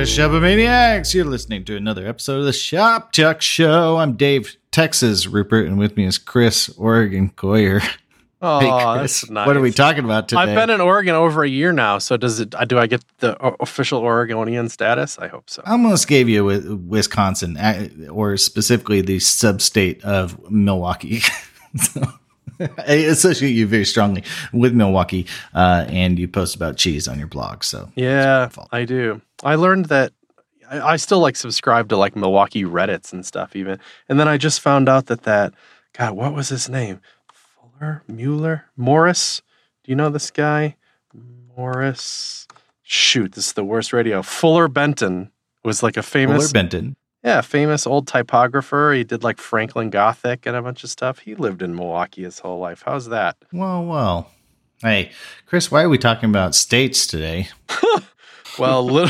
Shopomaniacs. You're listening to another episode of the Shop Chuck Show. I'm Dave, Texas Rupert, and with me is Chris, Oregon Coyer. Oh, hey, Chris, that's nice. What are we talking about today? I've been in Oregon over a year now, so do I get the official Oregonian status? I hope so. I almost gave you Wisconsin, or specifically the sub-state of Milwaukee. So, I associate you very strongly with Milwaukee, and you post about cheese on your blog. So yeah, I do. I learned that I still subscribe to Milwaukee Reddits and stuff even, and then I just found out that God, what was his name? Mueller? Morris? Do you know this guy? Morris. Shoot, this is the worst radio. Fuller Benton was a famous... Fuller Benton. Yeah, famous old typographer. He did Franklin Gothic and a bunch of stuff. He lived in Milwaukee his whole life. How's that? Well. Hey, Chris, why are we talking about states today? Well,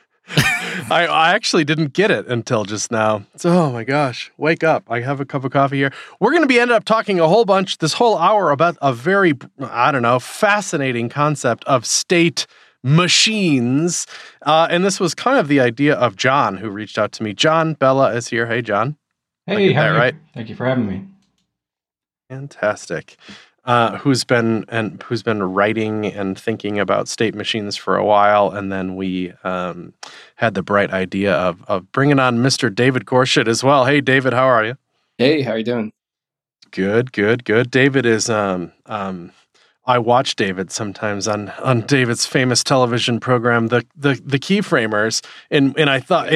I actually didn't get it until just now. So, oh my gosh, wake up. I have a cup of coffee here. We're going to be ended up talking a whole bunch this whole hour about a very, fascinating concept of state machines. And this was kind of the idea of John, who reached out to me. John Bella is here. Hey, John. Hey, how are you? Right? Thank you for having me. Fantastic. Who's been writing and thinking about state machines for a while, and then we had the bright idea of bringing on Mr. David Gorshit as well. Hey, David, how are you? Hey, how are you doing? Good. David is I watch David sometimes on David's famous television program, the Keyframers, and I thought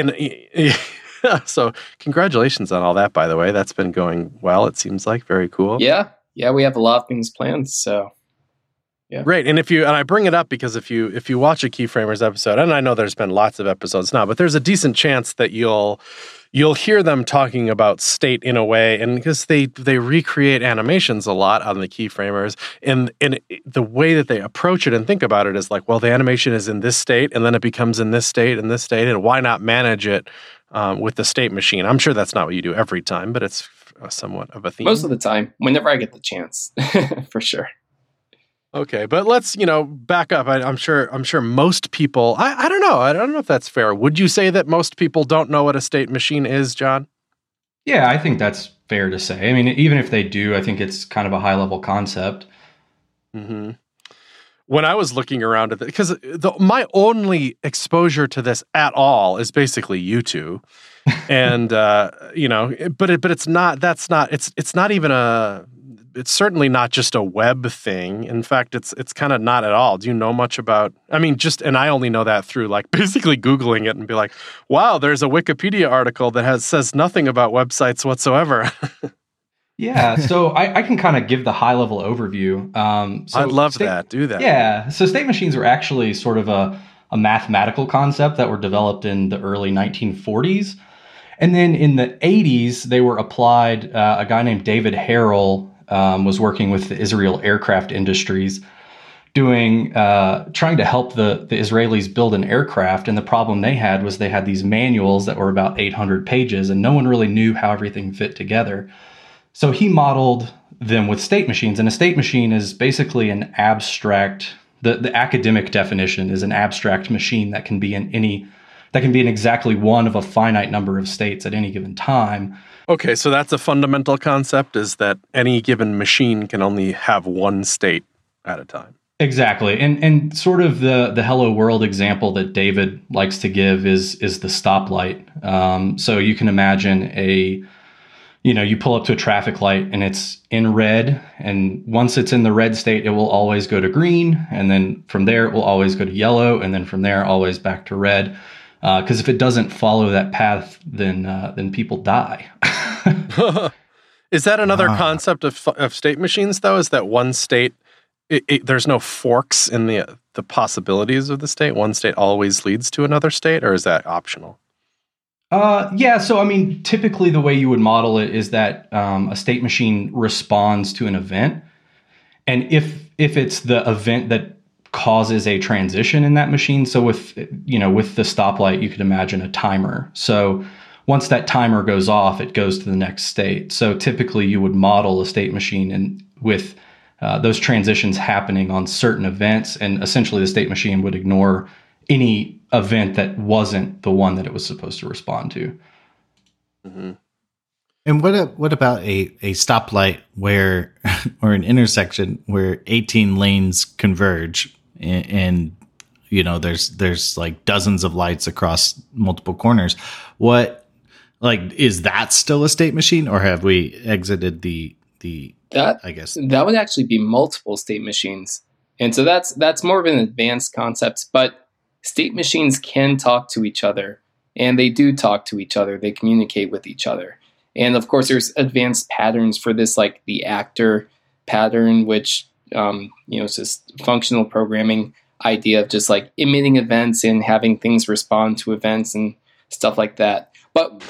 so congratulations on all that, by the way. That's been going well. It seems like very cool. Yeah, we have a lot of things planned, so yeah. Right, and I bring it up because if you watch a Keyframers episode, and I know there's been lots of episodes now, but there's a decent chance that you'll hear them talking about state in a way, and because they recreate animations a lot on the Keyframers, and the way that they approach it and think about it is well, the animation is in this state, and then it becomes in this state, and why not manage it with the state machine? I'm sure that's not what you do every time, but it's somewhat of a theme. Most of the time, whenever I get the chance, for sure. Okay, but let's back up. I'm sure most people. I don't know. I don't know if that's fair. Would you say that most people don't know what a state machine is, John? Yeah, I think that's fair to say. I mean, even if they do, I think it's kind of a high level concept. Mm-hmm. When I was looking around at it, because my only exposure to this at all is basically you two, and but it's not. That's not. It's not even a. It's certainly not just a web thing. In fact, it's kind of not at all. Do you know much about? I mean, and I only know that through basically Googling it and be like, wow, there's a Wikipedia article that says nothing about websites whatsoever. Yeah, so I can kind of give the high-level overview. I'd love that. Do that. Yeah, so state machines are actually sort of a mathematical concept that were developed in the early 1940s. And then in the 80s, they were applied. A guy named David Harrell was working with the Israel aircraft industries, trying to help the Israelis build an aircraft. And the problem they had was they had these manuals that were about 800 pages, and no one really knew how everything fit together. So he modeled them with state machines, and a state machine is basically an abstract. The academic definition is an abstract machine that can be in exactly one of a finite number of states at any given time. Okay, so that's a fundamental concept, is that any given machine can only have one state at a time. Exactly, and sort of the Hello World example that David likes to give is the stoplight. So you can imagine you pull up to a traffic light and it's in red, and once it's in the red state, it will always go to green, and then from there it will always go to yellow, and then from there always back to red. Because if it doesn't follow that path, then people die. Is that another concept of state machines, though? Is that one state, there's no forks in the possibilities of the state? One state always leads to another state, or is that optional? Yeah, so I mean, typically the way you would model it is that a state machine responds to an event, and if it's the event that causes a transition in that machine, so with the stoplight, you could imagine a timer. So once that timer goes off, it goes to the next state. So typically you would model a state machine with those transitions happening on certain events, and essentially the state machine would ignore any event that wasn't the one that it was supposed to respond to. Mm-hmm. And what about a stoplight where, or an intersection where 18 lanes converge and you know, there's like dozens of lights across multiple corners. What, like, is that still a state machine, or have we exited the I guess that would actually be multiple state machines. And so that's more of an advanced concept, but state machines can talk to each other, and they do talk to each other. They communicate with each other. And of course, there's advanced patterns for this, like the actor pattern, which, it's just functional programming idea of just like emitting events and having things respond to events and stuff like that. But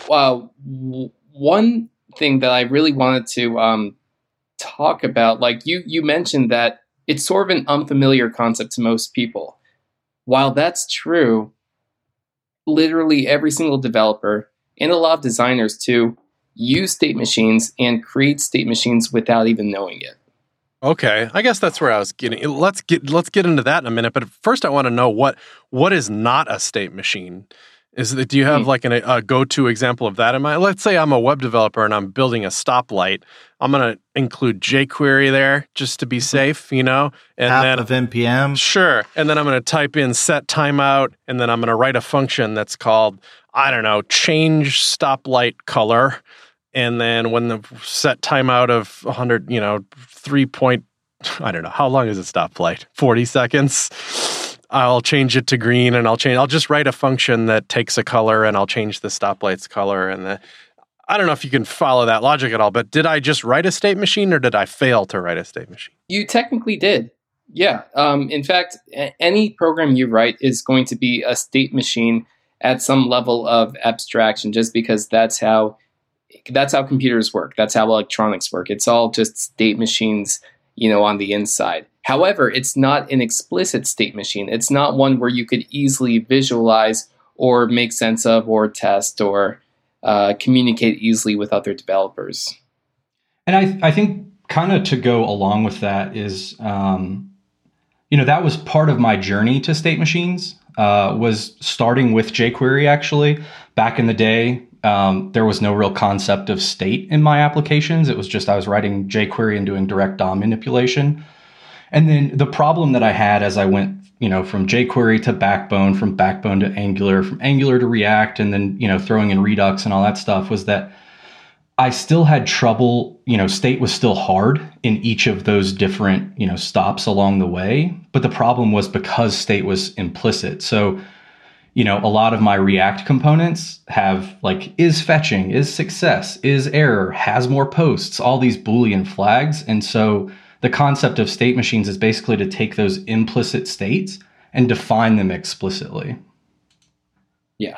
one thing that I really wanted to talk about, like you mentioned that it's sort of an unfamiliar concept to most people. While that's true, literally every single developer and a lot of designers too use state machines and create state machines without even knowing it. Okay, I guess that's where I was getting. Let's get into that in a minute. But first, I want to know what is not a state machine. Do you have like a go-to example of that in mind? Let's say I'm a web developer and I'm building a stoplight. I'm going to include jQuery there just to be safe, and half then of NPM. Sure, and then I'm going to type in set timeout, and then I'm going to write a function that's called, I don't know, change stoplight color. And then when the set timeout of 100, 3 point, I don't know, how long is a stoplight? 40 seconds. I'll change it to green, and I'll just write a function that takes a color, and I'll change the stoplight's color. And I don't know if you can follow that logic at all, but did I just write a state machine, or did I fail to write a state machine? You technically did. Yeah. In fact, any program you write is going to be a state machine at some level of abstraction, just because that's how computers work. That's how electronics work. It's all just state machines, on the inside. However, it's not an explicit state machine. It's not one where you could easily visualize or make sense of or test or communicate easily with other developers. And I think kind of to go along with that is, that was part of my journey to state machines, was starting with jQuery actually. Back in the day, there was no real concept of state in my applications. It was just I was writing jQuery and doing direct DOM manipulation. And then the problem that I had as I went, from jQuery to Backbone, from Backbone to Angular, from Angular to React, and then, throwing in Redux and all that stuff, was that I still had trouble, state was still hard in each of those different, stops along the way. But the problem was because state was implicit. So, a lot of my React components have like is fetching, is success, is error, has more posts, all these Boolean flags. And so the concept of state machines is basically to take those implicit states and define them explicitly. Yeah.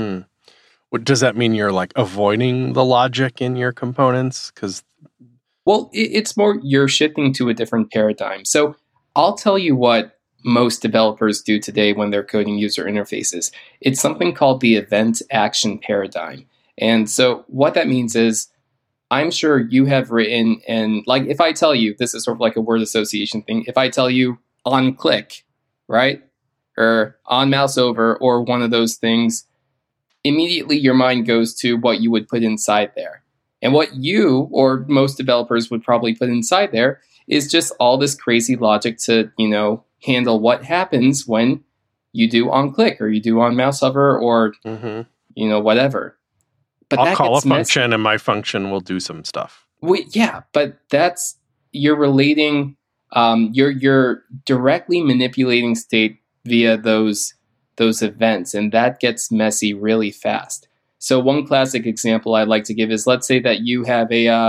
What does that mean? You're like avoiding the logic in your components? Well, it's more you're shifting to a different paradigm. So I'll tell you what most developers do today when they're coding user interfaces. It's something called the event action paradigm. And so what that means is, I'm sure you have written, and like if I tell you, this is sort of like a word association thing. If I tell you on click, right? Or on mouse over, or one of those things, immediately your mind goes to what you would put inside there. And what you or most developers would probably put inside there is just all this crazy logic to, handle what happens when you do on click or you do on mouse hover or, whatever. But I'll call a function and my function will do some stuff. But you're relating, you're directly manipulating state via those events, and that gets messy really fast. So one classic example I'd like to give is, let's say that you have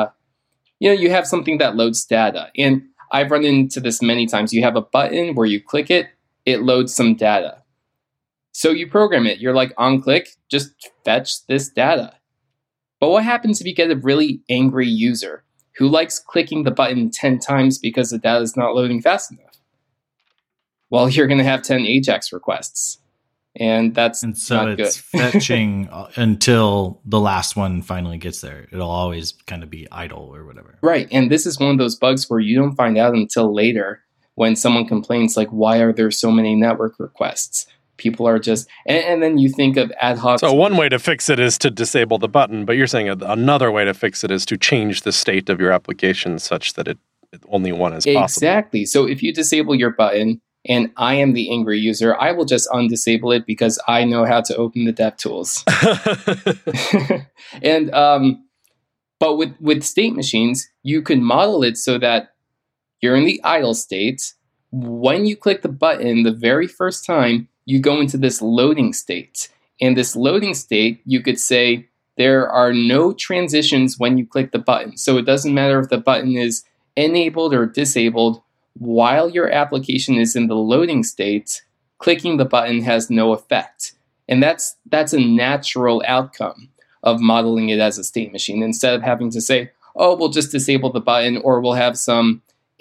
you have something that loads data, and I've run into this many times. You have a button where you click it, it loads some data. So you program it. You're like, on click, just fetch this data. But what happens if you get a really angry user who likes clicking the button 10 times because the data is not loading fast enough? Well, you're going to have 10 AJAX requests. And so not it's good. fetching until the last one finally gets there. It'll always kind of be idle or whatever. Right. And this is one of those bugs where you don't find out until later when someone complains, like, why are there so many network requests? People are just, and then you think of ad hoc. So one way to fix it is to disable the button, but you're saying another way to fix it is to change the state of your application such that it only one is possible. Exactly. So if you disable your button and I am the angry user, I will just undisable it because I know how to open the DevTools. And but with state machines, you can model it so that you're in the idle state. When you click the button the very first time, you go into this loading state. And this loading state, you could say there are no transitions when you click the button. So it doesn't matter if the button is enabled or disabled. While your application is in the loading state, clicking the button has no effect. And that's a natural outcome of modeling it as a state machine, instead of having to say, oh, we'll just disable the button, or we'll have some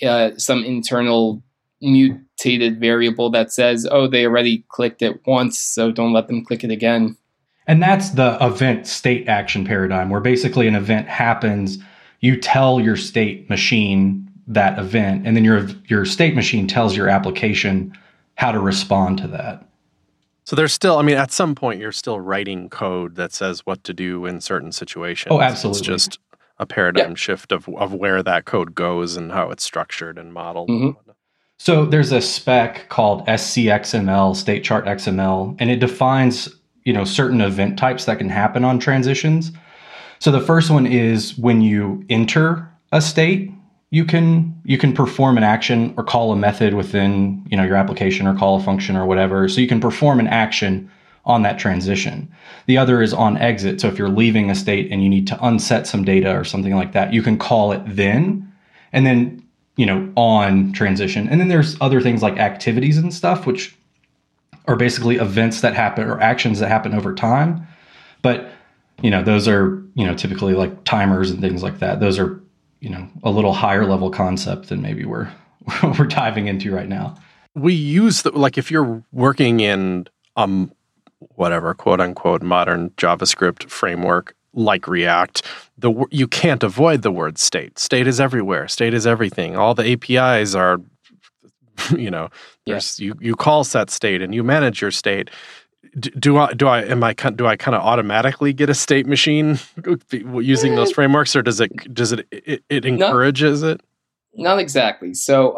internal mutated variable that says, oh, they already clicked it once, so don't let them click it again. And that's the event state action paradigm, where basically an event happens, you tell your state machine that event, and then your state machine tells your application how to respond to that. So there's still, I mean, at some point you're still writing code that says what to do in certain situations. Oh, absolutely. It's just a paradigm shift of where that code goes and how it's structured and modeled. Mm-hmm. So there's a spec called SCXML, State Chart XML, and it defines, certain event types that can happen on transitions. So the first one is when you enter a state, you can perform an action or call a method within, your application, or call a function or whatever. So you can perform an action on that transition. The other is on exit. So if you're leaving a state and you need to unset some data or something like that, you can call it then, and then, on transition. And then there's other things like activities and stuff, which are basically events that happen or actions that happen over time. But, those are, typically like timers and things like that. Those are, a little higher level concept than maybe we're diving into right now. We use if you're working in whatever quote unquote modern JavaScript framework like React, you can't avoid the word state. State is everywhere. State is everything. All the APIs are, you call set state and you manage your state. Do I kind of automatically get a state machine using those frameworks, or does it encourages it? Not exactly. So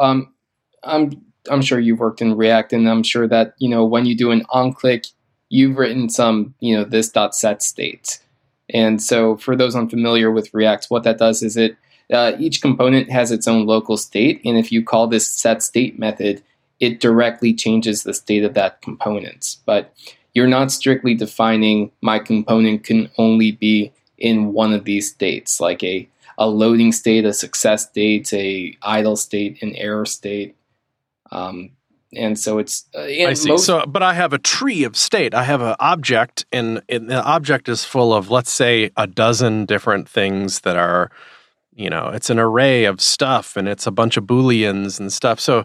I'm sure you've worked in React, and I'm sure that when you do an onClick, you've written some this.set state. And so for those unfamiliar with React, what that does is each component has its own local state, and if you call this set state method, it directly changes the state of that component. But you're not strictly defining my component can only be in one of these states, like a loading state, a success state, a idle state, an error state. And so it's... I see. But I have a tree of state. I have an object, and the object is full of, let's say, a dozen different things that are... it's an array of stuff, and it's a bunch of Booleans and stuff. So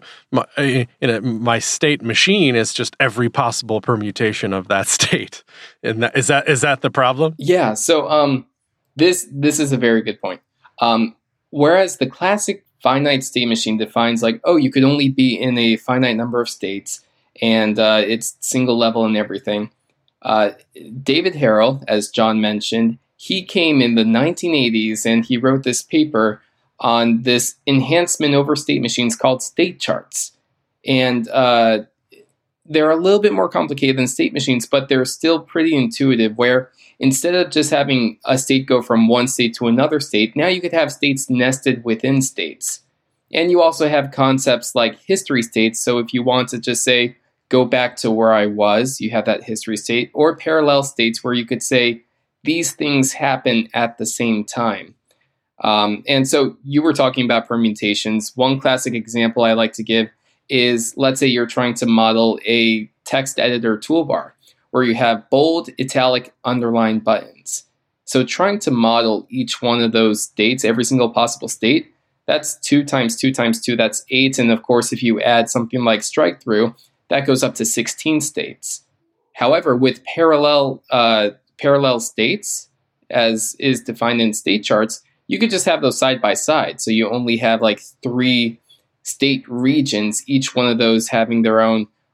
my state machine is just every possible permutation of that state. And is that the problem? Yeah. So this is a very good point. Whereas the classic finite state machine defines you could only be in a finite number of states, and it's single level and everything. David Harrell, as John mentioned, he came in the 1980s and he wrote this paper on this enhancement over state machines called state charts. And they're a little bit more complicated than state machines, but they're still pretty intuitive, where instead of just having a state go from one state to another state, now you could have states nested within states. And you also have concepts like history states. So if you want to just say, go back to where I was, you have that history state, or parallel states where you could say, these things happen at the same time. And so you were talking about permutations. One classic example I like to give is, let's say you're trying to model a text editor toolbar where you have bold, italic, underline buttons. So trying to model each one of those states, every single possible state, that's 2 times 2 times 2, that's 8. And of course, if you add something like strike through, that goes up to 16 states. However, with parallel states, as is defined in state charts, you could just have those side by side. So you only have 3 state regions, each one of those having their own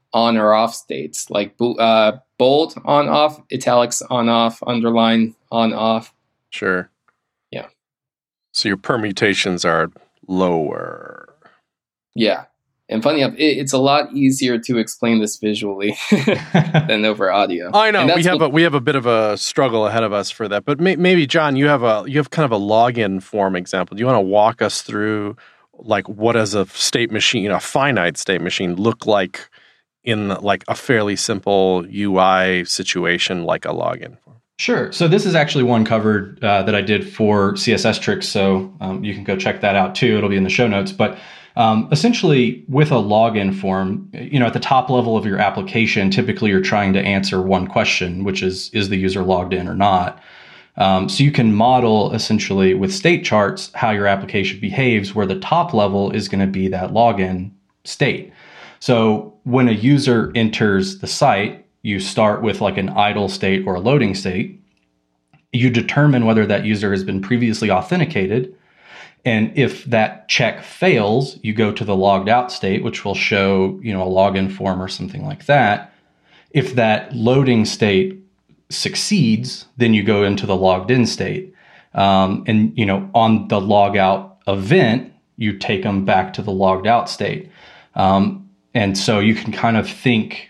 on or off states, like bold on off, italics on off, underline on off. Sure. Yeah. So your permutations are lower. Yeah. And funny enough, it's a lot easier to explain this visually than over audio. I know we have a bit of a struggle ahead of us for that, but maybe John, you have kind of a login form example. Do you want to walk us through like what does a state machine, a finite state machine, look like in like a fairly simple UI situation like a login form? Sure. So this is actually one covered that I did for CSS Tricks, so you can go check that out too. It'll be in the show notes, but. Essentially, with a login form, at the top level of your application, typically you're trying to answer one question, which is the user logged in or not? So you can model essentially with state charts how your application behaves, where the top level is going to be that login state. So when a user enters the site, you start with like an idle state or a loading state. You determine whether that user has been previously authenticated. And if that check fails, you go to the logged out state, which will show, a login form or something like that. If that loading state succeeds, then you go into the logged in state. And on the log out event, you take them back to the logged out state. And so you can kind of think,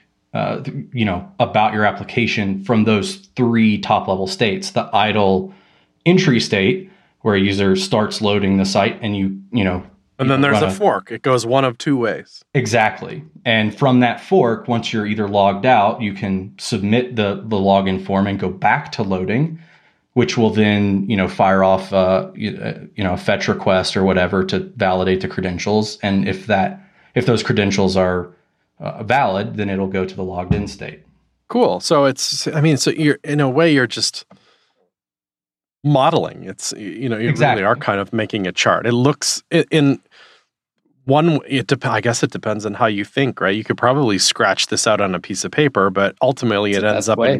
about your application from those three top level states: the idle entry state, where a user starts loading the site and and then there's a fork. It goes one of two ways. Exactly. And from that fork, once you're either logged out, you can submit the login form and go back to loading, which will then, fire off, a fetch request or whatever to validate the credentials. And if those credentials are valid, then it'll go to the logged in state. Cool. So so you're, in a way, you're just modeling. It's you Exactly. really are kind of making a chart. It looks in one. I guess it depends on how you think, right? You could probably scratch this out on a piece of paper, but ultimately it ends up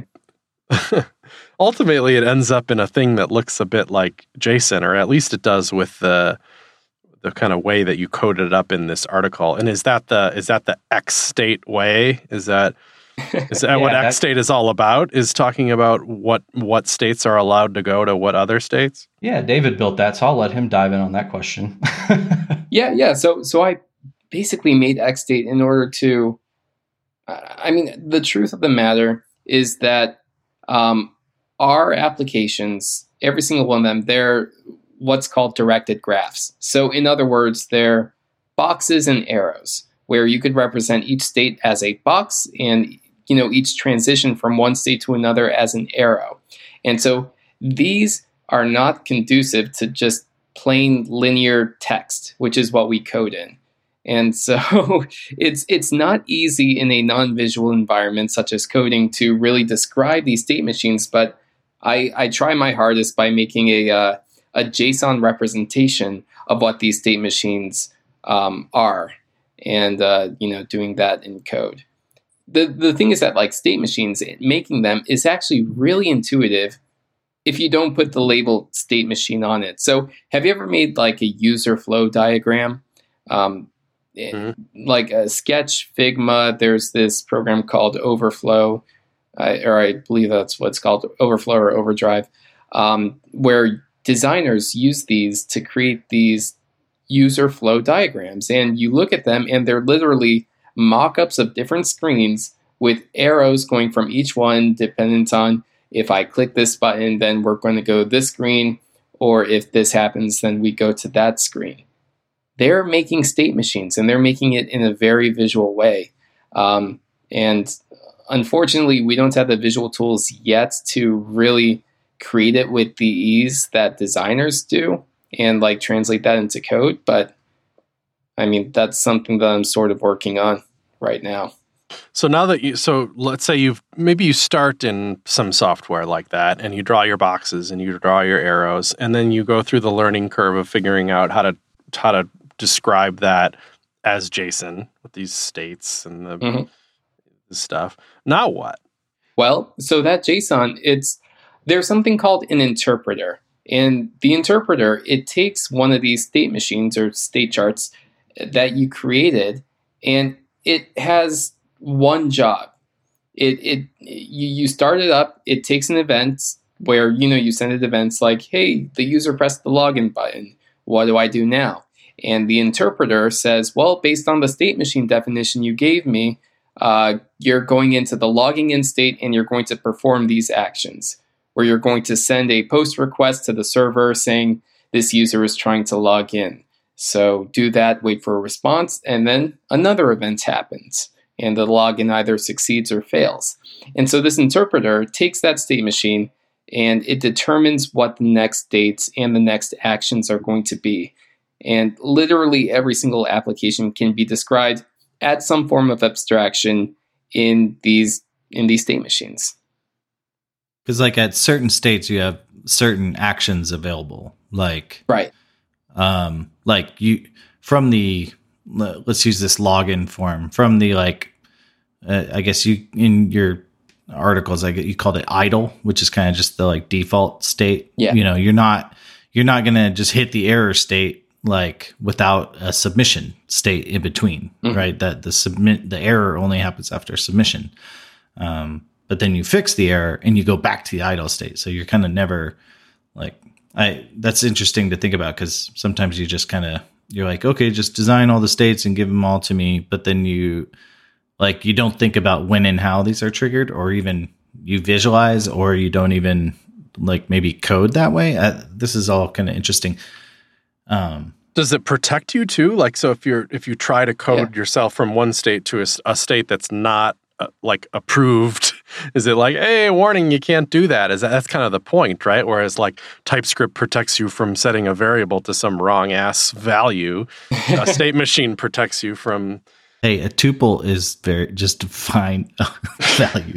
in a thing that looks a bit like JSON, or at least it does with the kind of way that you coded it up in this article. And is that the X state way? Is that what X state is all about? Is talking about what states are allowed to go to what other states? Yeah, David built that, so I'll let him dive in on that question. Yeah. So I basically made X state in order to. The truth of the matter is that our applications, every single one of them, they're what's called directed graphs. So in other words, they're boxes and arrows, where you could represent each state as a box and each transition from one state to another as an arrow. And so these are not conducive to just plain linear text, which is what we code in. And so it's not easy in a non-visual environment such as coding to really describe these state machines, but I try my hardest by making a JSON representation of what these state machines are, and doing that in code. The thing is that like state machines, making them is actually really intuitive if you don't put the label state machine on it. So have you ever made like a user flow diagram? Like a Sketch, Figma, there's this program called Overflow, or I believe that's what's called, Overflow or Overdrive, where designers use these to create these user flow diagrams. And you look at them and they're literally mock-ups of different screens with arrows going from each one dependent on if I click this button, then we're going to go to this screen, or if this happens, then we go to that screen. They're making state machines, and they're making it in a very visual way. And unfortunately, we don't have the visual tools yet to really create it with the ease that designers do and like translate that into code. But that's something that I'm sort of working on right now. So now that let's say you start in some software like that, and you draw your boxes and you draw your arrows, and then you go through the learning curve of figuring out how to describe that as JSON with these states and the stuff. Now what? Well, so that JSON, there's something called an interpreter. And the interpreter, it takes one of these state machines or state charts that you created, and it has one job. You start it up. It takes an event where, you send it events like, hey, the user pressed the login button. What do I do now? And the interpreter says, well, based on the state machine definition you gave me, you're going into the logging in state and you're going to perform these actions, where you're going to send a post request to the server saying this user is trying to log in. So do that, wait for a response, and then another event happens, and the login either succeeds or fails. And so this interpreter takes that state machine and it determines what the next states and the next actions are going to be. And literally every single application can be described at some form of abstraction in these state machines. Because like at certain states, you have certain actions available. Like, right. Like you from the, let's use this login form from the, like, I guess you, in your articles, like you called it idle, which is kind of just the like default state. Yeah. You're not going to just hit the error state like without a submission state in between, right? That the error only happens after submission. But then you fix the error and you go back to the idle state. So you're kind of never like, that's interesting to think about, because sometimes you just you're like, okay, just design all the states and give them all to me. But then you don't think about when and how these are triggered, or even you visualize, or you don't even like maybe code that way. This is all kind of interesting. Does it protect you too? Like, so if you try to code yourself from one state to a state that's not like approved, is it like, hey, warning, you can't do that? That's kind of the point, right? Whereas like TypeScript protects you from setting a variable to some wrong ass value, a state machine protects you from. Hey, a tuple is just define value.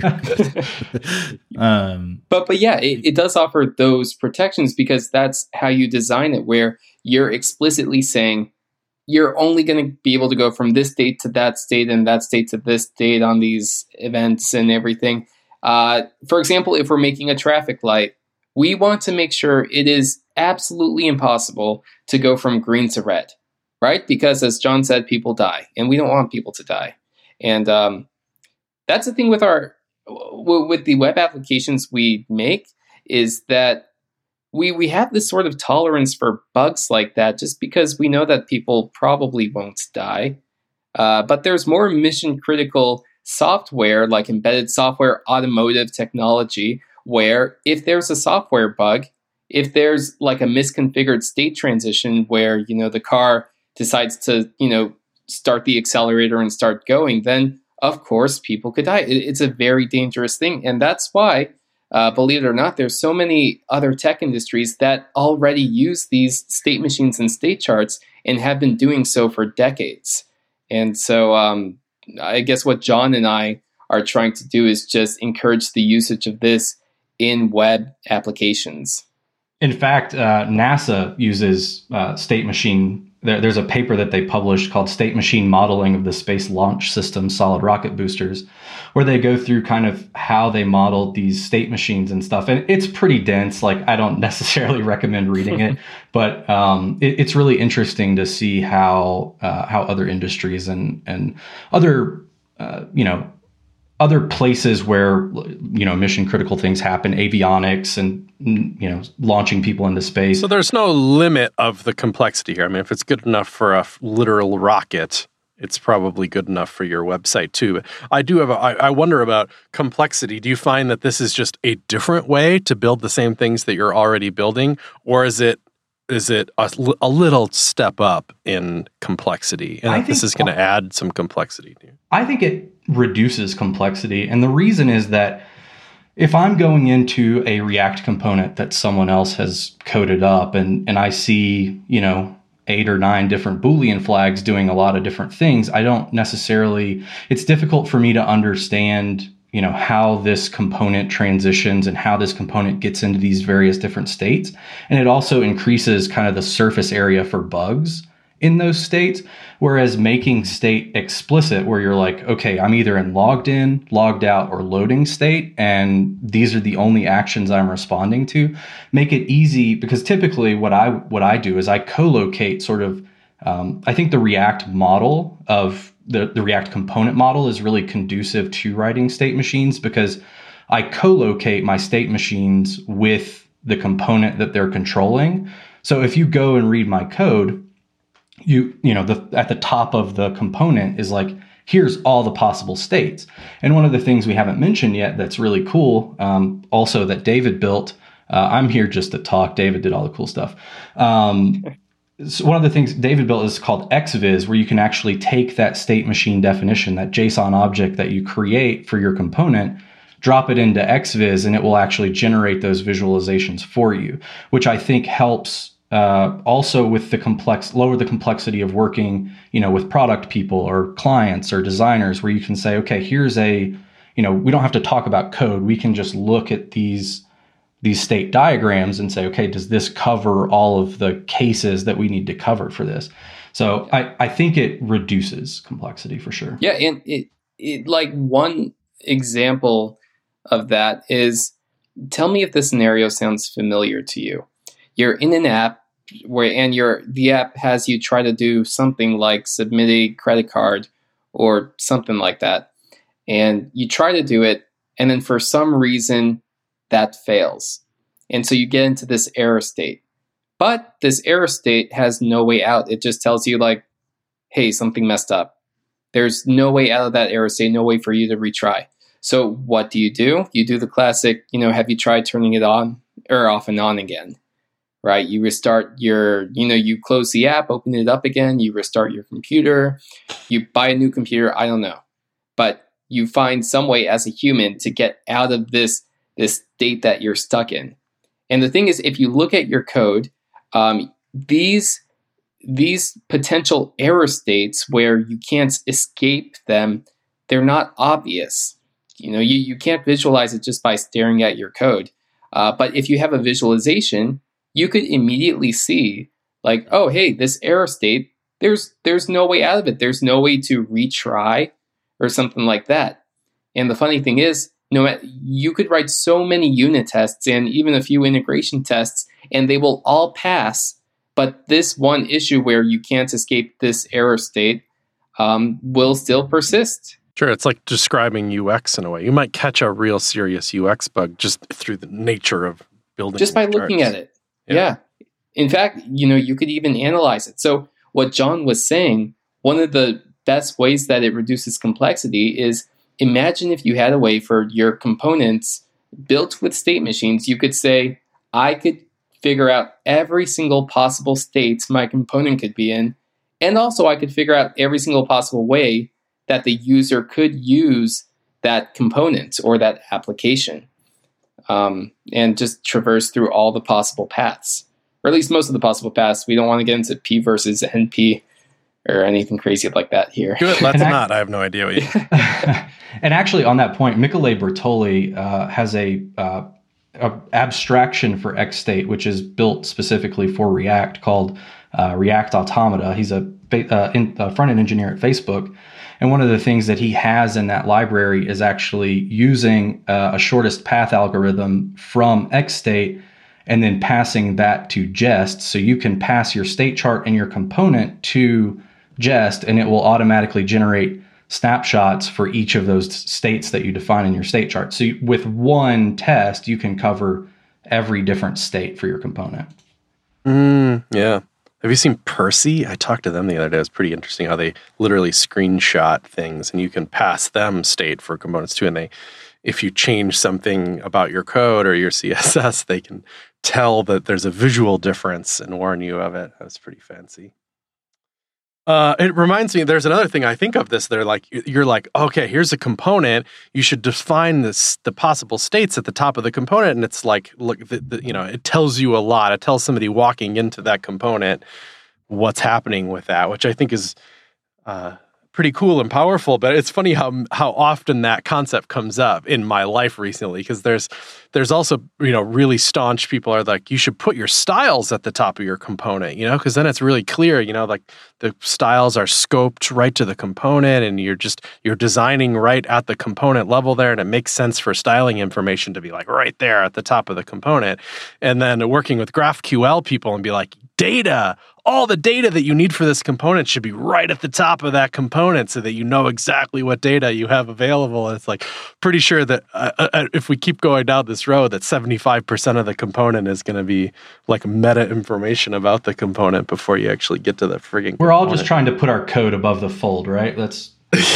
But yeah, it does offer those protections, because that's how you design it, where you're explicitly saying you're only going to be able to go from this state to that state and that state to this state on these events and everything. For example, if we're making a traffic light, we want to make sure it is absolutely impossible to go from green to red. Right? Because as John said, people die, and we don't want people to die. And that's the thing with the web applications we make, is that we have this sort of tolerance for bugs like that, just because we know that people probably won't die. But there's more mission critical software, like embedded software, automotive technology, where if there's a software bug, if there's like a misconfigured state transition where, the car decides to, start the accelerator and start going, then of course people could die. It's a very dangerous thing. And that's why, believe it or not, there's so many other tech industries that already use these state machines and state charts and have been doing so for decades. And so I guess what John and I are trying to do is just encourage the usage of this in web applications. In fact, NASA uses state machine. There's a paper that they published called State Machine Modeling of the Space Launch System Solid Rocket Boosters, where they go through kind of how they modeled these state machines and stuff. And it's pretty dense. Like, I don't necessarily recommend reading it, but it's really interesting to see how other industries and other, other places where, mission critical things happen, avionics and, launching people into space. So there's no limit of the complexity here. I mean, if it's good enough for a literal rocket, it's probably good enough for your website too. I wonder about complexity. Do you find that this is just a different way to build the same things that you're already building? Or is it a little step up in complexity? And I think this is going to add some complexity to you. I think it reduces complexity. And the reason is that if I'm going into a React component that someone else has coded up and I see, 8 or 9 different Boolean flags doing a lot of different things, it's difficult for me to understand, how this component transitions and how this component gets into these various different states. And it also increases kind of the surface area for bugs in those states. Whereas making state explicit, where you're like, okay, I'm either in, logged out, or loading state, and these are the only actions I'm responding to, make it easy. Because typically what I do is I co-locate sort of I think the React model of the React component model is really conducive to writing state machines because I co-locate my state machines with the component that they're controlling. So if you go and read my code, at the top of the component is like, here's all the possible states. And one of the things we haven't mentioned yet that's really cool, also that David built, I'm here just to talk. David did all the cool stuff. So one of the things David built is called XViz, where you can actually take that state machine definition, that JSON object that you create for your component, drop it into XViz, and it will actually generate those visualizations for you, which I think helps also with lower the complexity of working, with product people or clients or designers, where you can say, okay, here's we don't have to talk about code. We can just look at these state diagrams and say, okay, does this cover all of the cases that we need to cover for this? So I think it reduces complexity for sure. Yeah, and it like one example of that is, tell me if this scenario sounds familiar to you. You're in an app the app has you try to do something like submit a credit card or something like that. And you try to do it, and then for some reason that fails. And so you get into this error state. But this error state has no way out. It just tells you like, hey, something messed up. There's no way out of that error state, no way for you to retry. So what do? You do the classic, have you tried turning it on or off and on again, right? You restart you close the app, open it up again, you restart your computer, you buy a new computer, I don't know. But you find some way as a human to get out of this state that you're stuck in. And the thing is, if you look at your code, these potential error states where you can't escape them, they're not obvious. You can't visualize it just by staring at your code. But if you have a visualization, you could immediately see like, oh, hey, this error state, there's no way out of it. There's no way to retry or something like that. And the funny thing is, you could write so many unit tests and even a few integration tests, and they will all pass. But this one issue where you can't escape this error state will still persist. Sure, it's like describing UX in a way. You might catch a real serious UX bug just through the nature of building. Just by looking at it. Yeah. In fact, you could even analyze it. So what John was saying, one of the best ways that it reduces complexity is, imagine if you had a way for your components built with state machines. You could say, I could figure out every single possible state my component could be in. And also I could figure out every single possible way that the user could use that component or that application, and just traverse through all the possible paths, or at least most of the possible paths. We don't want to get into P versus NP or anything crazy like that here. Good, let's not. I have no idea what you And actually, on that point, Michele Bertoli has a abstraction for XState, which is built specifically for React, called React Automata. He's a front-end engineer at Facebook. And one of the things that he has in that library is actually using a shortest path algorithm from XState and then passing that to Jest. So you can pass your state chart and your component to Jest, and it will automatically generate snapshots for each of those states that you define in your state chart. So with one test, you can cover every different state for your component. Yeah. Have you seen Percy? I talked to them the other day. It was pretty interesting how they literally screenshot things, and you can pass them state for components too. And if you change something about your code or your CSS, they can tell that there's a visual difference and warn you of it. That was pretty fancy. It reminds me, there's another thing I think of this. You're like, okay, here's a component. You should define the possible states at the top of the component. And it's like, look, it tells you a lot. It tells somebody walking into that component what's happening with that, which I think is pretty cool and powerful. But it's funny how often that concept comes up in my life recently, because there's also, really staunch people are like, you should put your styles at the top of your component, because then it's really clear, like the styles are scoped right to the component, and you're designing right at the component level there, and it makes sense for styling information to be like right there at the top of the component. And then working with GraphQL people and be like, data. All the data that you need for this component should be right at the top of that component so that you know exactly what data you have available. And it's like pretty sure that if we keep going down this road, that 75% of the component is going to be like meta information about the component before you actually get to the frigging We're all just trying to put our code above the fold, right? That's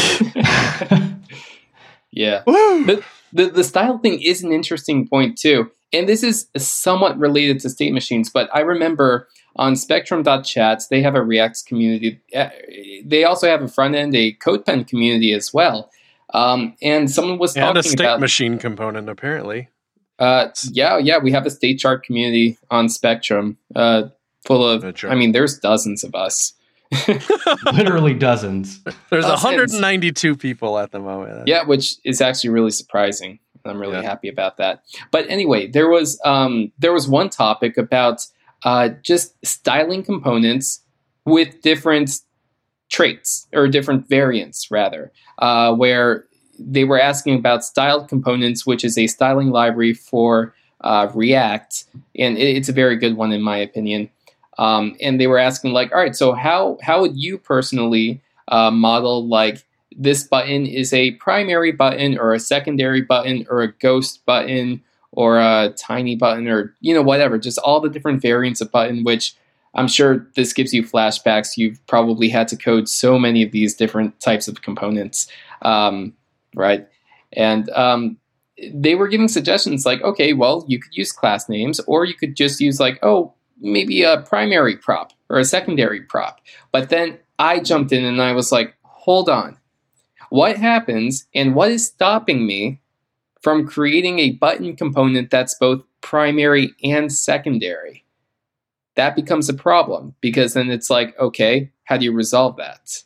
yeah. The style thing is an interesting point too. And this is somewhat related to state machines, but I remember on Spectrum.chat, they have a React community. They also have a front end, a CodePen community as well. And someone was talking about... And a state machine component, apparently. Yeah, we have a state chart community on Spectrum full of... I mean, there's dozens of us. Literally dozens. There's 192 people at the moment. Yeah, which is actually really surprising. I'm really happy about that. But anyway, there was one topic about just styling components with different traits or different variants, rather, where they were asking about styled components, which is a styling library for React, and it's a very good one in my opinion. And they were asking like, all right, so how would you personally model like this button is a primary button or a secondary button or a ghost button or a tiny button or, whatever, just all the different variants of button, which I'm sure this gives you flashbacks. You've probably had to code so many of these different types of components, right? And they were giving suggestions like, okay, well, you could use class names, or you could just use like, maybe a primary prop or a secondary prop. But then I jumped in and I was like, hold on. What happens and what is stopping me from creating a button component that's both primary and secondary? That becomes a problem because then it's like, okay, how do you resolve that?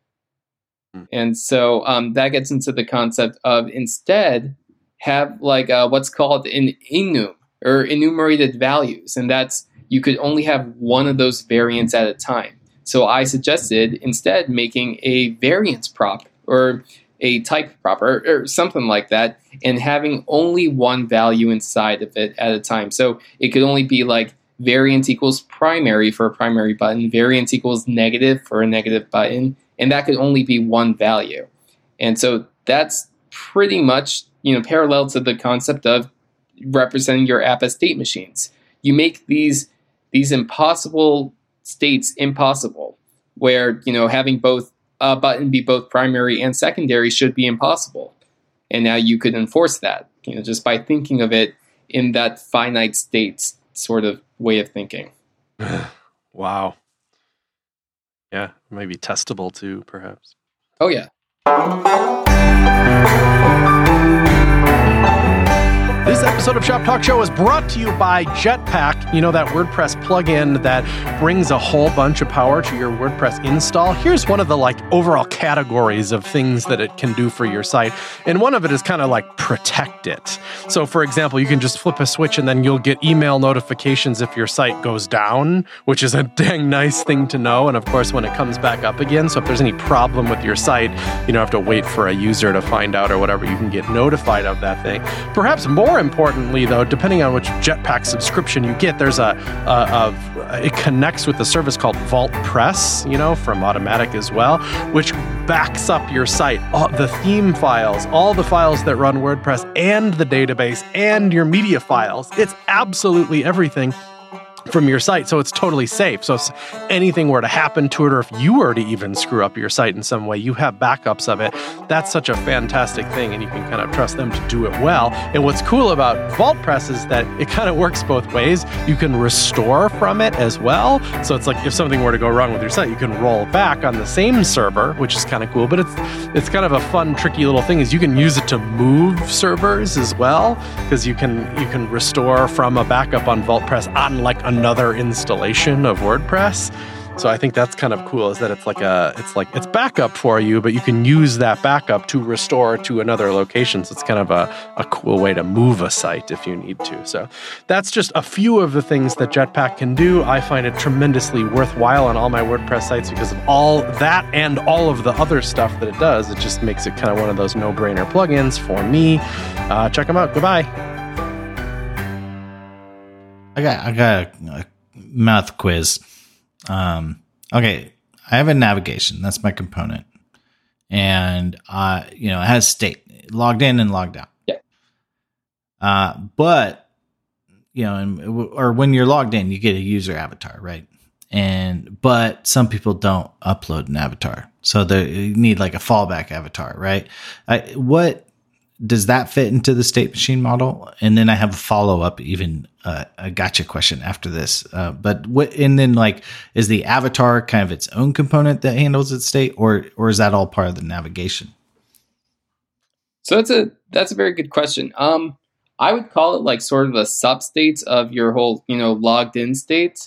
And so that gets into the concept of instead have like what's called an enum or enumerated values. And that's, you could only have one of those variants at a time. So I suggested instead making a variance prop or a type prop or something like that, and having only one value inside of it at a time. So it could only be like variance equals primary for a primary button, variance equals negative for a negative button, and that could only be one value. And so that's pretty much, parallel to the concept of representing your app as state machines. You make these impossible states impossible, where, having both a button be both primary and secondary should be impossible. And now you could enforce that, just by thinking of it in that finite state sort of way of thinking. Wow. Yeah, maybe testable too, perhaps. Oh, yeah. This episode of Shop Talk Show is brought to you by Jetpack. That WordPress plugin that brings a whole bunch of power to your WordPress install. Here's one of the overall categories of things that it can do for your site. And one of it is kind of like protect it. So for example, you can just flip a switch and then you'll get email notifications if your site goes down, which is a dang nice thing to know. And of course, when it comes back up again, so if there's any problem with your site, you don't have to wait for a user to find out or whatever. You can get notified of that thing. Perhaps more importantly, though, depending on which Jetpack subscription you get, there's it connects with a service called VaultPress, from Automattic as well, which backs up your site, the theme files, all the files that run WordPress, and the database, and your media files. It's absolutely everything from your site, so it's totally safe. So if anything were to happen to it, or if you were to even screw up your site in some way, you have backups of it. That's such a fantastic thing, and you can kind of trust them to do it well. And what's cool about VaultPress is that it kind of works both ways. You can restore from it as well. So it's like if something were to go wrong with your site, you can roll back on the same server, which is kind of cool. But it's kind of a fun, tricky little thing is you can use it to move servers as well, because you can restore from a backup on VaultPress on like another installation of WordPress. So I think that's kind of cool, is that it's backup for you, but you can use that backup to restore to another location. So it's kind of a cool way to move a site if you need to. So that's just a few of the things that Jetpack can do. I find it tremendously worthwhile on all my WordPress sites because of all that and all of the other stuff that it does. It just makes it kind of one of those no-brainer plugins for me. Check them out. Goodbye. I got math quiz. Okay, I have a navigation. That's my component, and it has state logged in and logged out. Yeah. But or when you're logged in, you get a user avatar, right? But some people don't upload an avatar, so you need like a fallback avatar, right? What does that fit into the state machine model? And then I have a follow up, even a gotcha question after this. But what? And then like, is the avatar kind of its own component that handles its state, or is that all part of the navigation? So that's a very good question. I would call it like sort of a substate of your whole, logged in state.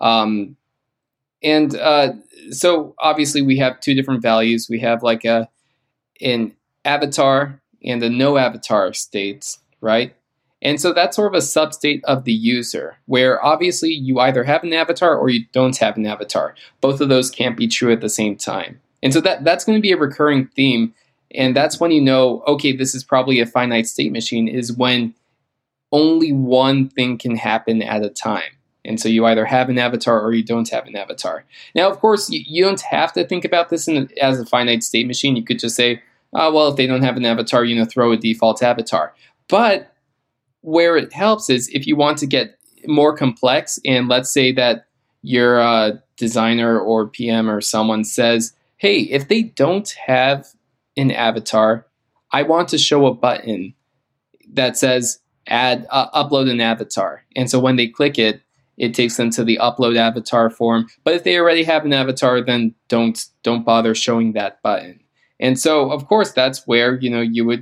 So obviously we have two different values. We have like an avatar and a no avatar states, right? And so that's sort of a substate of the user, where obviously you either have an avatar or you don't have an avatar. Both of those can't be true at the same time. And so that's going to be a recurring theme. And that's when you know, okay, this is probably a finite state machine, is when only one thing can happen at a time. And so you either have an avatar or you don't have an avatar. Now, of course, you don't have to think about this as a finite state machine. You could just say, well, if they don't have an avatar, throw a default avatar. But where it helps is if you want to get more complex, and let's say that your designer or PM or someone says, hey, if they don't have an avatar, I want to show a button that says upload an avatar. And so when they click it, it takes them to the upload avatar form. But if they already have an avatar, then don't bother showing that button. And so, of course, that's where you would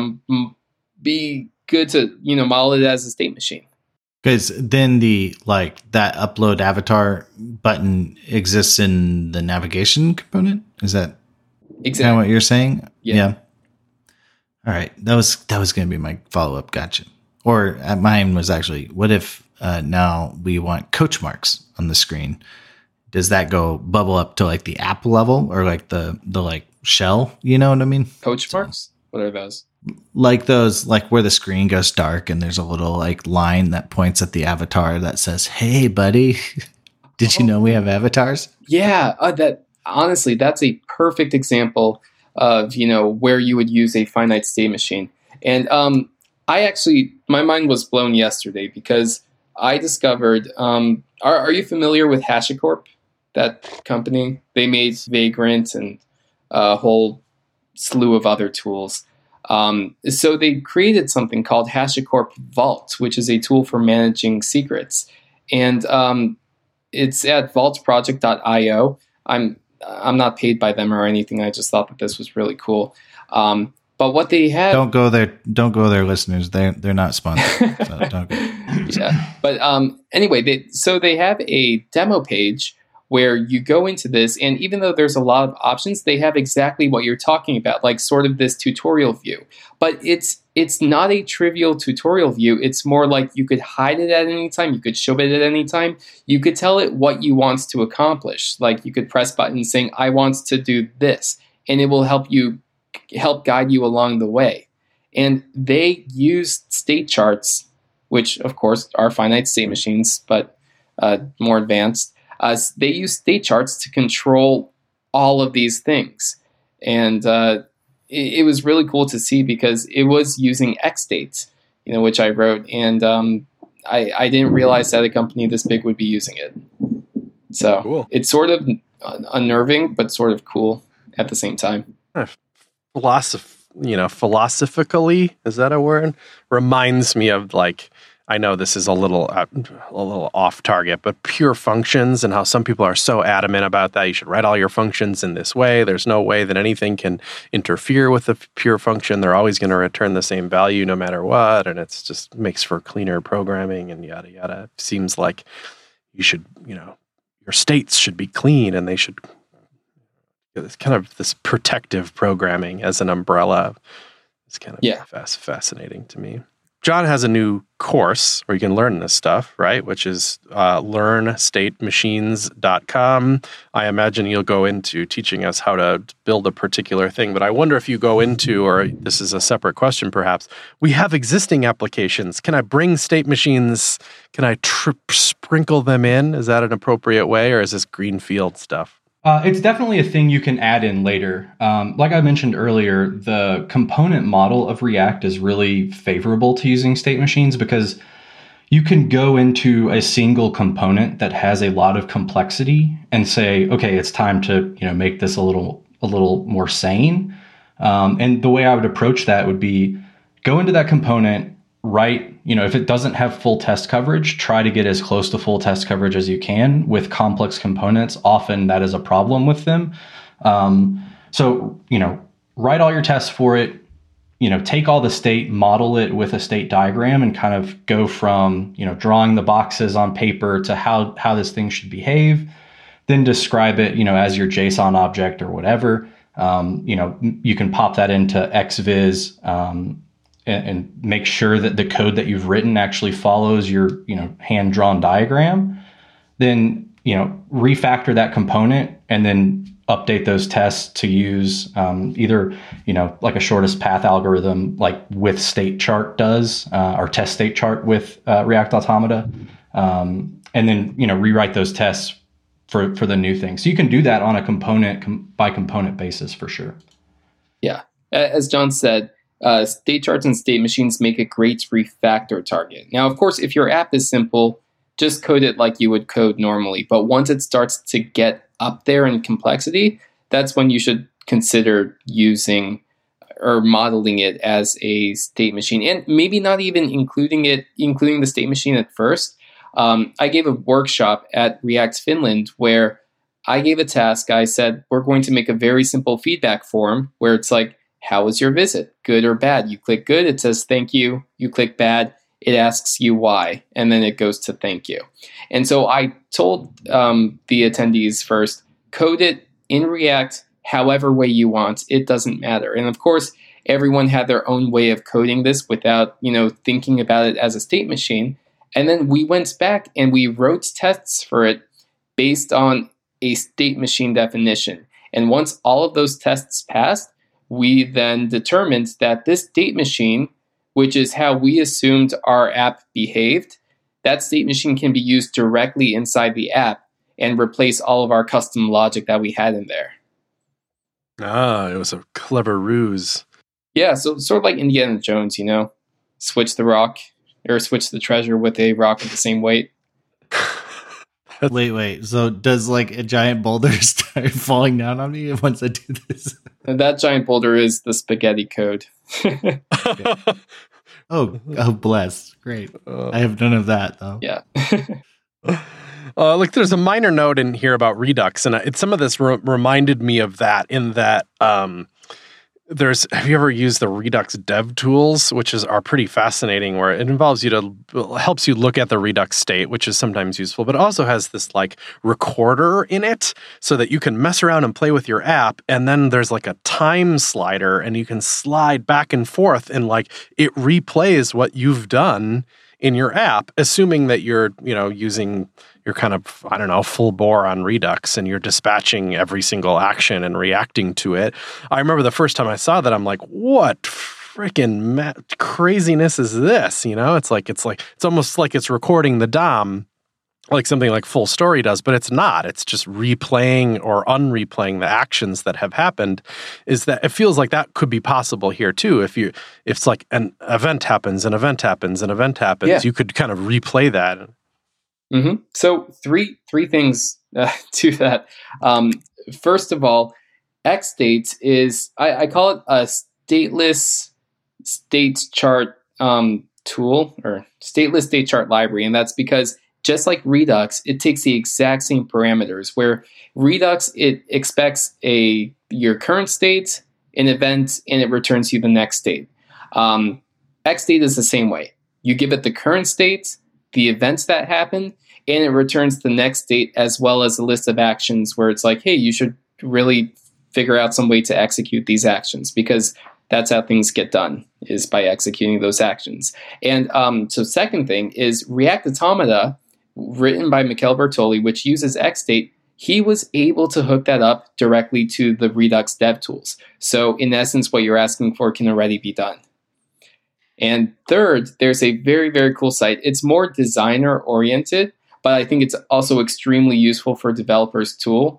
be good to model it as a state machine. Because then that upload avatar button exists in the navigation component. Is that exactly kind of what you're saying? Yeah. All right, that was going to be my follow up. Gotcha. Or mine was actually, what if now we want coach marks on the screen? Does that go bubble up to like the app level, or like the like shell? You know what I mean? Coach marks? What are those? Like those, like where the screen goes dark and there's a little like line that points at the avatar that says, "Hey, buddy, did you know we have avatars?" Yeah, honestly, that's a perfect example of where you would use a finite state machine. And my mind was blown yesterday because I discovered. Are you familiar with HashiCorp? That company, they made Vagrant and a whole slew of other tools. So they created something called HashiCorp Vault, which is a tool for managing secrets. And it's at vaultproject.io. I'm not paid by them or anything. I just thought that this was really cool. But what they have... Don't go there, listeners. They're not sponsored. So don't go. Yeah. But anyway, they have a demo page where you go into this, and even though there's a lot of options, they have exactly what you're talking about, like sort of this tutorial view. But it's not a trivial tutorial view. It's more like you could hide it at any time. You could show it at any time. You could tell it what you want to accomplish. Like you could press buttons saying, I want to do this, and it will help guide you along the way. And they use state charts, which of course are finite state machines, but more advanced. They use state charts to control all of these things. And it was really cool to see because it was using XState, which I wrote. And I didn't realize that a company this big would be using it. So cool. It's sort of unnerving, but sort of cool at the same time. Philosophically, is that a word? Reminds me of like, I know this is a little off target, but pure functions and how some people are so adamant about that. You should write all your functions in this way. There's no way that anything can interfere with the pure function. They're always going to return the same value no matter what. And it's just makes for cleaner programming and yada, yada. It seems like you should, your states should be clean and they should, it's kind of this protective programming as an umbrella. It's kind of fascinating to me. John has a new course where you can learn this stuff, right? Which is learnstatemachines.com. I imagine you'll go into teaching us how to build a particular thing, but I wonder if you go into, or this is a separate question perhaps, we have existing applications. Can I bring state machines? Can I sprinkle them in? Is that an appropriate way, or is this greenfield stuff? It's definitely a thing you can add in later. Like I mentioned earlier, the component model of React is really favorable to using state machines because you can go into a single component that has a lot of complexity and say, okay, it's time to make this a little more sane. And the way I would approach that would be go into that component, write, if it doesn't have full test coverage, try to get as close to full test coverage as you can. With complex components, often that is a problem with them. So, write all your tests for it, take all the state, model it with a state diagram, and kind of go from, drawing the boxes on paper to how this thing should behave, then describe it, as your JSON object or whatever. You can pop that into XViz, and make sure that the code that you've written actually follows your, hand-drawn diagram. Then, refactor that component and then update those tests to use either, like a shortest path algorithm, like with state chart does, or test state chart with React Automata. And then, rewrite those tests for the new thing. So you can do that on a component by component basis for sure. Yeah. As John said, state charts and state machines make a great refactor target. Now, of course, if your app is simple, just code it like you would code normally. But once it starts to get up there in complexity, that's when you should consider using or modeling it as a state machine, and maybe not even including the state machine at first. I gave a workshop at React Finland where I gave a task. I said, we're going to make a very simple feedback form where it's like, how was your visit? Good or bad? You click good, it says thank you. You click bad, it asks you why, and then it goes to thank you. And so I told the attendees first, code it in React however way you want. It doesn't matter. And of course, everyone had their own way of coding this without, thinking about it as a state machine. And then we went back and we wrote tests for it based on a state machine definition. And once all of those tests passed, we then determined that this state machine, which is how we assumed our app behaved, that state machine can be used directly inside the app and replace all of our custom logic that we had in there. Ah, it was a clever ruse. Yeah, so sort of like Indiana Jones, switch the rock or switch the treasure with a rock of the same weight. Wait. So does like a giant boulder start falling down on me once I do this? And that giant boulder is the spaghetti code. Oh, bless. Great. I have none of that though. Yeah. Look, there's a minor note in here about Redux, and some of this reminded me of that in that have you ever used the Redux dev tools, which are pretty fascinating, where it involves helps you look at the Redux state, which is sometimes useful, but it also has this like recorder in it so that you can mess around and play with your app. And then there's like a time slider and you can slide back and forth and like it replays what you've done in your app, assuming that you're, using your kind of, full bore on Redux and you're dispatching every single action and reacting to it. I remember the first time I saw that, I'm like, what freaking craziness is this? It's almost like it's recording the DOM like something like Full Story does, but it's not. It's just replaying or unreplaying the actions that have happened. Is that it feels like that could be possible here too. If it's like an event happens, yeah. You could kind of replay that. Mm-hmm. So three things to that. First of all, XState is I call it a stateless state chart tool or stateless state chart library, and that's because just like Redux, it takes the exact same parameters. Where Redux, it expects your current state, an event, and it returns you the next state. XState is the same way. You give it the current state, the events that happen, and it returns the next state as well as a list of actions where it's like, hey, you should really figure out some way to execute these actions because That's how things get done, is by executing those actions. And so second thing is React Automata, written by Michele Bertoli, which uses XState. He was able to hook that up directly to the Redux dev tools. So in essence, what you're asking for can already be done. And third, there's a very, very cool site. It's more designer oriented, but I think it's also extremely useful for developers too.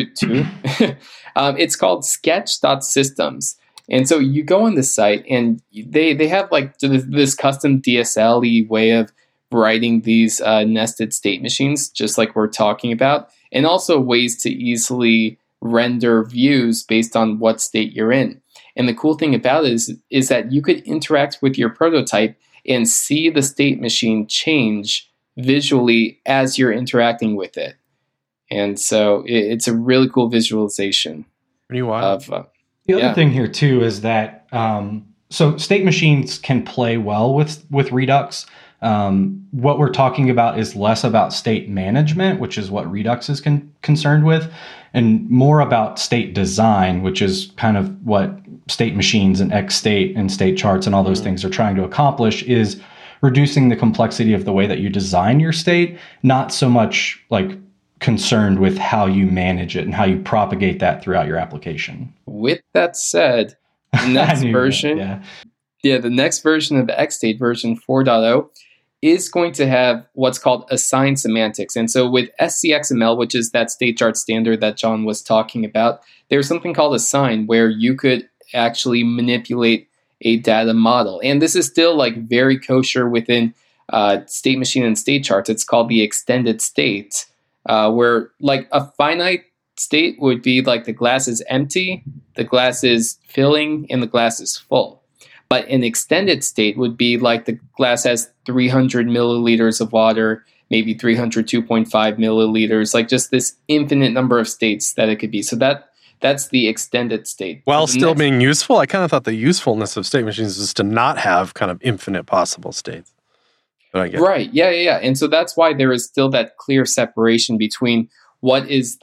It's called sketch.systems. And so you go on this site and they have like this custom DSL-y way of writing these nested state machines, just like we're talking about, and also ways to easily render views based on what state you're in. And the cool thing about it is that you could interact with your prototype and see the state machine change visually as you're interacting with it. And so it's a really cool visualization. Pretty wild. The other thing here too is that so state machines can play well with Redux. What we're talking about is less about state management, which is what Redux is concerned with, and more about state design, which is kind of what state machines and XState and state charts and all those things are trying to accomplish, is reducing the complexity of the way that you design your state, not so much like concerned with how you manage it and how you propagate that throughout your application. With that said, the next version, the next version of XState, version 4.0, is going to have what's called assigned semantics. And so with SCXML, which is that state chart standard that John was talking about, there's something called assign where you could actually manipulate a data model. And this is still like very kosher within state machine and state charts. It's called the extended state, where like a finite state would be like the glass is empty, the glass is filling, and the glass is full. But an extended state would be like the glass has 300 milliliters of water, maybe 302.5 milliliters, like just this infinite number of states that it could be. So that's the extended state. While still being useful, I kind of thought the usefulness of state machines is to not have kind of infinite possible states. But I get right. Yeah. And so that's why there is still that clear separation between what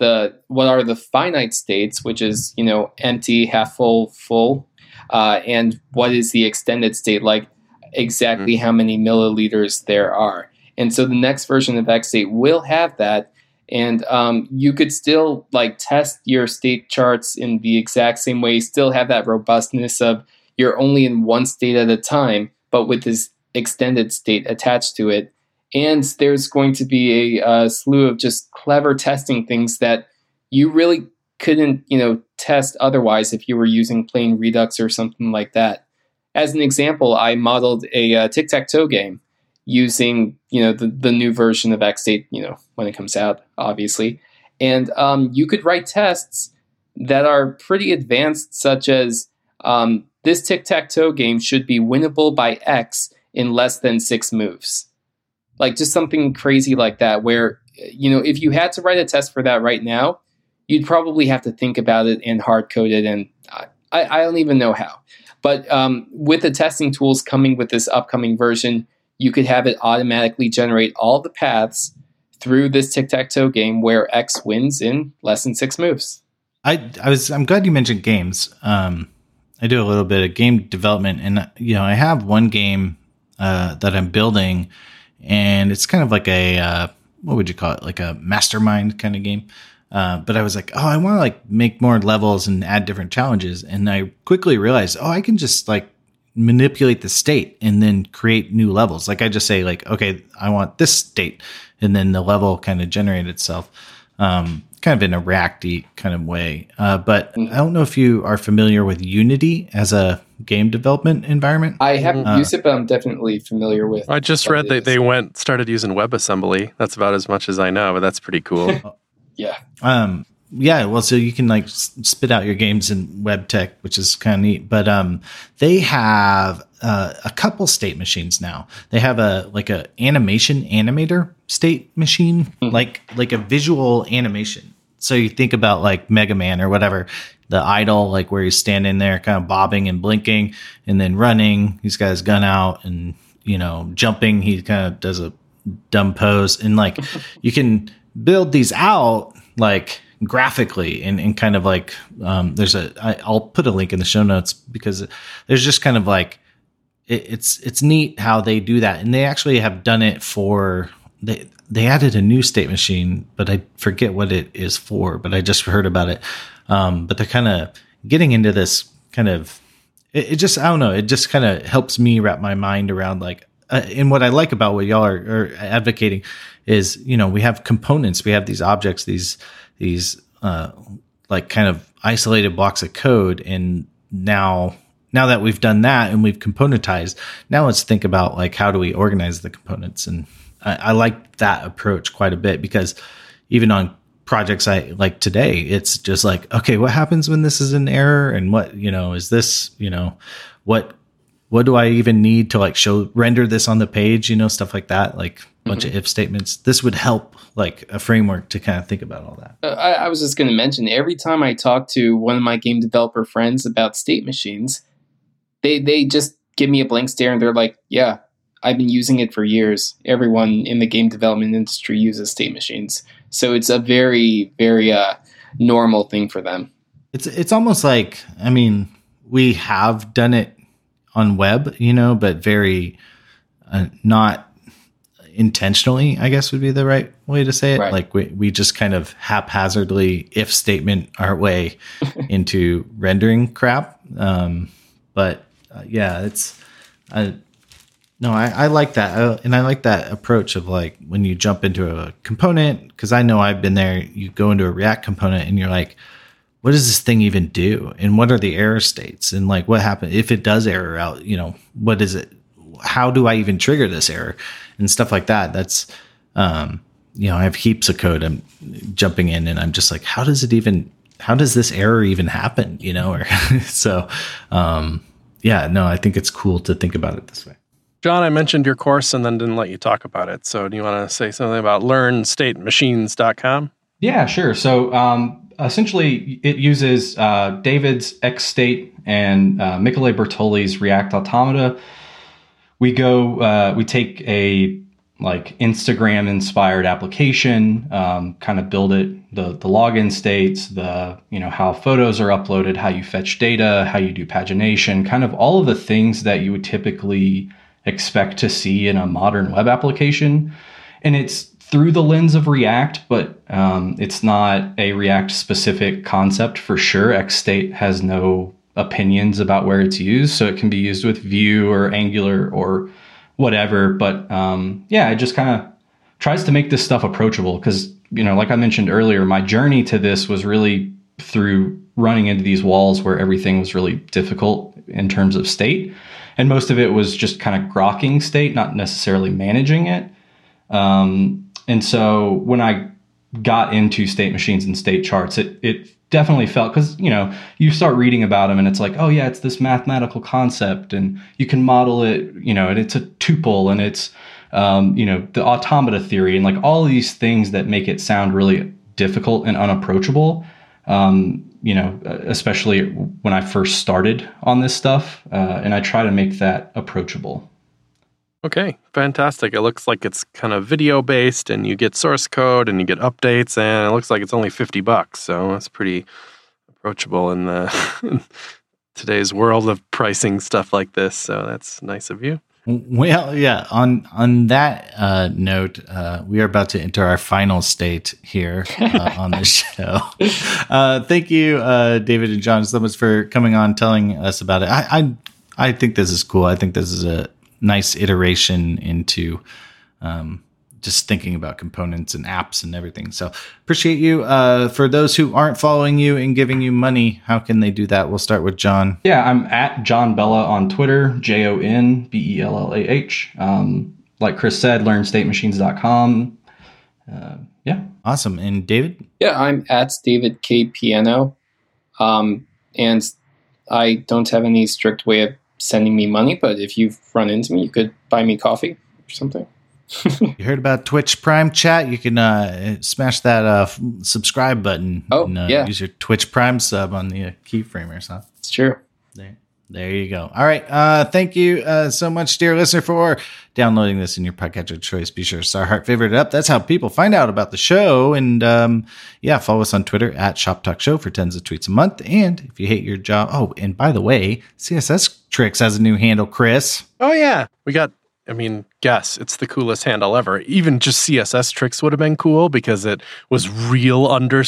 are the finite states, which is, empty, half full, full, and what is the extended state, like exactly how many milliliters there are. And so the next version of XState will have that. And you could still like test your state charts in the exact same way, still have that robustness of you're only in one state at a time, but with this extended state attached to it. And there's going to be a slew of just clever testing things that you really couldn't, test otherwise if you were using plain Redux or something like that. As an example, I modeled a tic-tac-toe game using, the new version of XState, when it comes out, obviously. And you could write tests that are pretty advanced, such as this tic-tac-toe game should be winnable by X in less than 6 moves. Like just something crazy like that, where, if you had to write a test for that right now, you'd probably have to think about it and hard code it. And I don't even know how. But with the testing tools coming with this upcoming version, you could have it automatically generate all the paths through this tic-tac-toe game where X wins in less than 6 moves. I'm glad you mentioned games. I do a little bit of game development, and I have one game that I'm building, and it's kind of like a what would you call it? Like a mastermind kind of game. But I was like, I want to like make more levels and add different challenges, and I quickly realized, I can just like manipulate the state and then create new levels. Like I just say like, okay, I want this state, and then the level kind of generate itself. Kind of in a React-y kind of way. But I don't know if you are familiar with Unity as a game development environment. I haven't used it, but I'm definitely familiar with it. I just read that they started using WebAssembly. That's about as much as I know, but that's pretty cool. Yeah. Well, so you can like spit out your games in WebTech, which is kind of neat. But they have a couple state machines now. They have a animation animator state machine, like a visual animation. So you think about like Mega Man or whatever, the idle, like where he's standing there kind of bobbing and blinking and then running. He's got his gun out and, jumping. He kind of does a dumb pose. And like you can build these out like graphically and kind of like I'll put a link in the show notes because there's just kind of like it's neat how they do that, and they actually have done it for they added a new state machine, but I forget what it is for, but I just heard about it. But they're kind of getting into this kind of it just I don't know, it just kind of helps me wrap my mind around like and what I like about what y'all are advocating is, you know, we have components, we have these objects, these like kind of isolated blocks of code, and now that we've done that and we've componentized, now let's think about like how do we organize the components. And I like that approach quite a bit, because even on projects I like today, it's just like, okay, what happens when this is an error, and what, you know, is this, you know, what do I even need to like render this on the page, you know, stuff like that, like a bunch of if statements. This would help like a framework to kind of think about all that. I was just going to mention, every time I talk to one of my game developer friends about state machines, they just give me a blank stare and they're like, yeah, I've been using it for years. Everyone in the game development industry uses state machines. So it's a very, very normal thing for them. It's almost like, I mean, we have done it on web, you know, but very not intentionally, I guess would be the right way to say it. Right. Like we just kind of haphazardly if statement our way into rendering crap. But yeah, I like that. And I like that approach of like when you jump into a component, because I know I've been there, you go into a React component and you're like, what does this thing even do? And what are the error states? And like, what happens if it does error out? You know, what is it? How do I even trigger this error? And stuff like that. That's, you know, I have heaps of code I'm jumping in and I'm just like, how does this error even happen? You know, or so, yeah, no, I think it's cool to think about it this way. John, I mentioned your course and then didn't let you talk about it. So do you want to say something about learnstatemachines.com? Yeah, sure. So essentially it uses David's XState and Michele Bertoli's React Automata. We take a like Instagram inspired application, kind of build it, the login states, you know, how photos are uploaded, how you fetch data, how you do pagination, kind of all of the things that you would typically expect to see in a modern web application. And it's through the lens of React, but it's not a React specific concept for sure. XState has no opinions about where it's used, so it can be used with Vue or Angular or whatever. But yeah, it just kind of tries to make this stuff approachable, because, you know, like I mentioned earlier, my journey to this was really through running into these walls where everything was really difficult in terms of state. And most of it was just kind of grokking state, not necessarily managing it. And so when I got into state machines and state charts, it definitely felt, because, you know, you start reading about them and it's like, oh yeah, it's this mathematical concept and you can model it, you know, and it's a tuple and it's, you know, the automata theory and like all these things that make it sound really difficult and unapproachable. You know, especially when I first started on this stuff, and I try to make that approachable. Okay, fantastic. It looks like it's kind of video based and you get source code and you get updates, and it looks like it's only $50. So it's pretty approachable in the today's world of pricing stuff like this. So that's nice of you. Well, yeah, on that note, we are about to enter our final state here on the show. Thank you, David and John, so much for coming on, telling us about it. I think this is cool. I think this is a nice iteration into just thinking about components and apps and everything. So appreciate you. For those who aren't following you and giving you money, how can they do that? We'll start with John. Yeah, I'm at John Bella on Twitter, JonBellah. Like Chris said, learnstatemachines.com. Yeah. Awesome. And David? Yeah, I'm at David K. Piano. And I don't have any strict way of sending me money, but if you've run into me, you could buy me coffee or something. You heard about Twitch Prime Chat? You can smash that subscribe button. Oh, and, yeah. Use your Twitch Prime sub on the keyframers, huh? It's true. There There you go. All right. Thank you so much, dear listener, for downloading this in your podcatcher of choice. Be sure to star heart favorite it up. That's how people find out about the show. And follow us on Twitter at Shop Talk Show for tens of tweets a month. And if you hate your job, and by the way, CSS Tricks has a new handle, Chris. Oh yeah, guess it's the coolest handle ever. Even just CSS Tricks would have been cool because it was real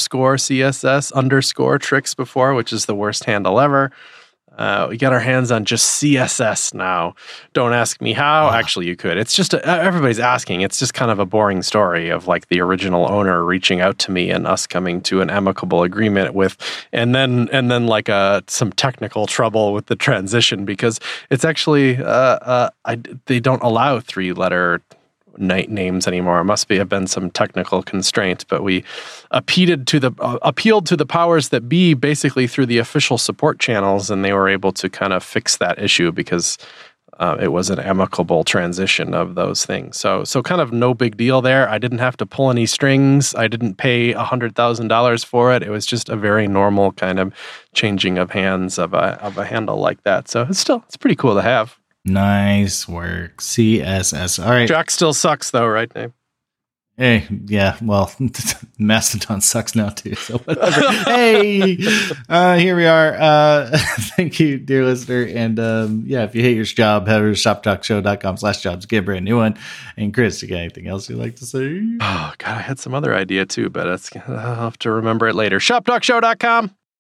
_CSS _tricks before, which is the worst handle ever. We got our hands on just CSS now. Don't ask me how. Actually, you could. It's just everybody's asking. It's just kind of a boring story of like the original owner reaching out to me and us coming to an amicable agreement with, and then like some technical trouble with the transition because it's actually they don't allow 3-letter names anymore. It must have been some technical constraint, but we appealed to the powers that be basically through the official support channels, and they were able to kind of fix that issue because it was an amicable transition of those things. So kind of no big deal there. I didn't have to pull any strings. I didn't pay $100,000 for it. It was just a very normal kind of changing of hands of a handle like that. So it's pretty cool to have. Nice work. CSS. All right. Jack still sucks though, right, Dave? Hey, yeah, well, Mastodon sucks now too, so whatever. Hey, here we are. Thank you, dear listener. And if you hate your job, head over to shoptalkshow.com/jobs, get a brand new one. And Chris, you got anything else you'd like to say? Oh, God, I had some other idea too, but I'll have to remember it later. Shoptalkshow.com.